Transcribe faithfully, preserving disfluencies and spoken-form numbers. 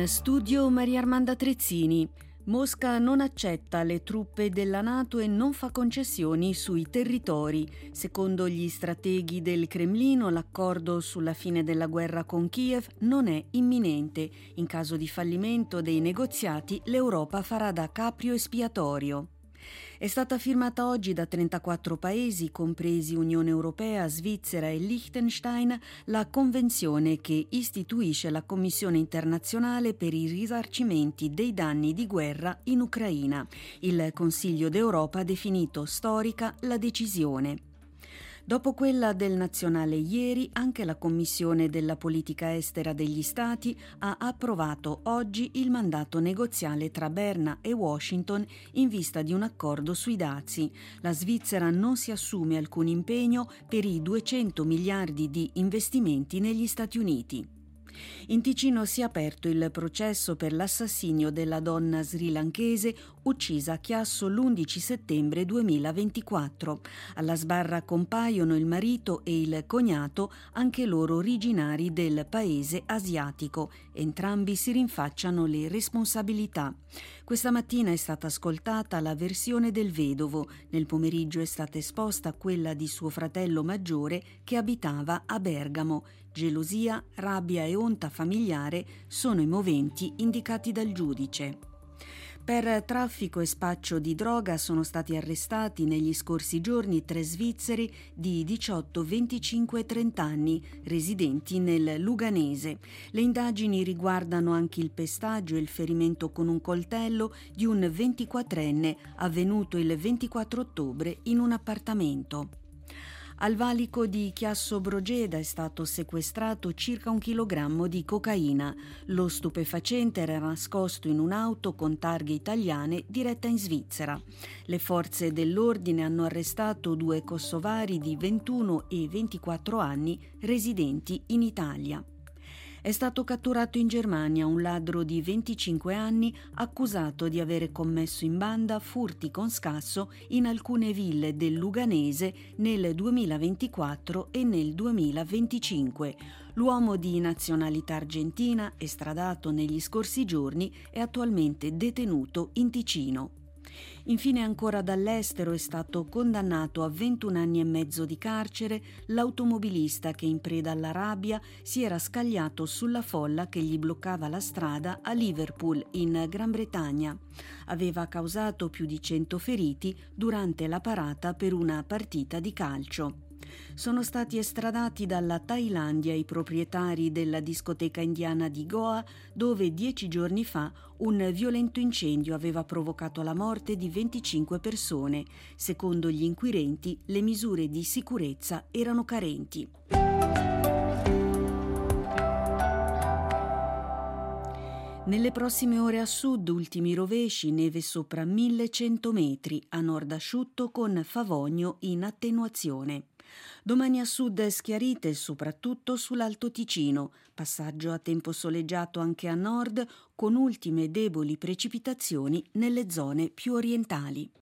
In studio Maria Armanda Trezzini. Mosca non accetta le truppe della NATO e non fa concessioni sui territori. Secondo gli strateghi del Cremlino, l'accordo sulla fine della guerra con Kiev non è imminente. In caso di fallimento dei negoziati, l'Europa farà da capro espiatorio. È stata firmata oggi da trentaquattro paesi, compresi Unione Europea, Svizzera e Liechtenstein, la convenzione che istituisce la Commissione internazionale per i risarcimenti dei danni di guerra in Ucraina. Il Consiglio d'Europa ha definito storica la decisione. Dopo quella del nazionale ieri, anche la Commissione della politica estera degli Stati ha approvato oggi il mandato negoziale tra Berna e Washington in vista di un accordo sui dazi. La Svizzera non si assume alcun impegno per i duecento miliardi di investimenti negli Stati Uniti. In Ticino si è aperto il processo per l'assassinio della donna srilanchese uccisa a Chiasso l'undici settembre duemilaventiquattro. Alla sbarra compaiono il marito e il cognato, anche loro originari del paese asiatico. Entrambi si rinfacciano le responsabilità. Questa mattina è stata ascoltata la versione del vedovo. Nel pomeriggio è stata esposta quella di suo fratello maggiore che abitava a Bergamo. Gelosia, rabbia e onta familiare sono i moventi indicati dal giudice. Per traffico e spaccio di droga sono stati arrestati negli scorsi giorni tre svizzeri di diciotto, venticinque e trenta anni, residenti nel Luganese. Le indagini riguardano anche il pestaggio e il ferimento con un coltello di un ventiquattrenne avvenuto il ventiquattro ottobre in un appartamento. Al valico di Chiasso Brogeda è stato sequestrato circa un chilogrammo di cocaina. Lo stupefacente era nascosto in un'auto con targhe italiane diretta in Svizzera. Le forze dell'ordine hanno arrestato due kosovari di ventuno e ventiquattro anni residenti in Italia. È stato catturato in Germania un ladro di venticinque anni accusato di avere commesso in banda furti con scasso in alcune ville del Luganese nel duemilaventiquattro e nel duemilaventicinque. L'uomo di nazionalità argentina, estradato negli scorsi giorni, è attualmente detenuto in Ticino. Infine, ancora dall'estero, è stato condannato a ventuno anni e mezzo di carcere l'automobilista che, in preda alla rabbia, si era scagliato sulla folla che gli bloccava la strada a Liverpool, in Gran Bretagna. Aveva causato più di cento feriti durante la parata per una partita di calcio. Sono stati estradati dalla Thailandia i proprietari della discoteca indiana di Goa, dove dieci giorni fa un violento incendio aveva provocato la morte di venticinque persone. Secondo gli inquirenti, le misure di sicurezza erano carenti. Nelle prossime ore a sud, ultimi rovesci, neve sopra millecento metri, a nord asciutto con favogno in attenuazione. Domani a sud schiarite, soprattutto sull'Alto Ticino, passaggio a tempo soleggiato anche a nord, con ultime deboli precipitazioni nelle zone più orientali.